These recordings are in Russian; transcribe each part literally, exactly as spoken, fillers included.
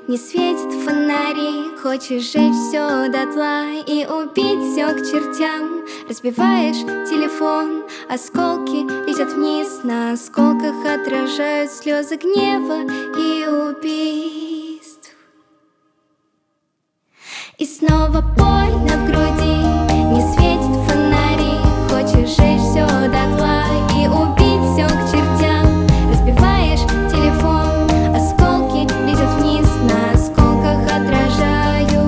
не светят фонари. Хочешь сжечь все дотла и убить все к чертям. Разбиваешь телефон, осколки летят вниз. На осколках отражают слезы гнева и убийств. И снова больно в груди, не светят фонари. Хочешь сжечь все дотла и убить все к чертям. Разбиваешь телефон, осколки летят вниз. На осколках отражаю.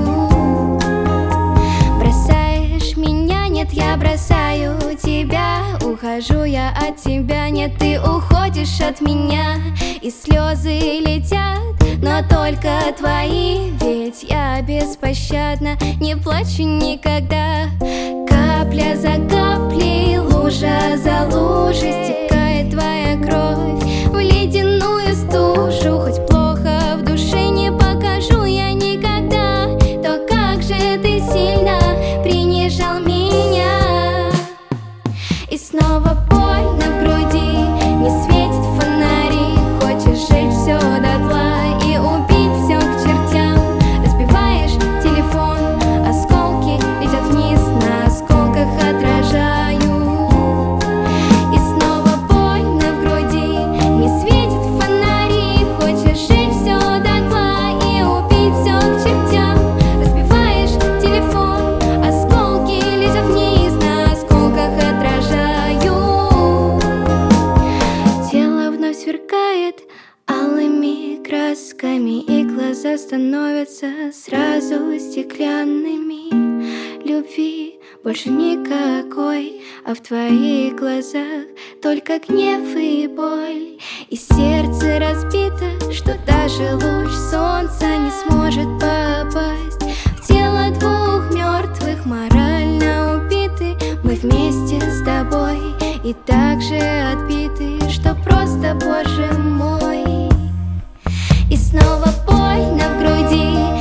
Бросаешь меня, нет, я бросаю тебя. Ухожу я от тебя, нет, ты уходишь от меня. И слезы летят, но только твои. Ведь я беспощадна, не плачу никогда. Капля за каплей, лужа за лужей стекает твоя кровь в ледяную стужу. Хоть плохо в душе не покажу я никогда, то как же ты сильно принижал меня. И снова больно в груди, не светят фонари. Хочешь сжечь все дотла и убить все к чертям. Разбиваешь телефон, осколки летят вниз. На осколках отражаю. И снова больно в груди, не светят фонари. Хочешь сжечь все дотла и убить все к чертям. Разбиваешь телефон, осколки летят вниз. На осколках отражаю. Тело вновь сверкает алыми красками, и глаза становятся сразу стеклянными. Любви больше никакой, а в твоих глазах только гнев и боль. И сердце разбито, что даже луч солнца не сможет попасть в тело двух мертвых, морально убиты. Мы вместе с тобой и так же отбиты, что просто, Боже мой. И снова больно в груди,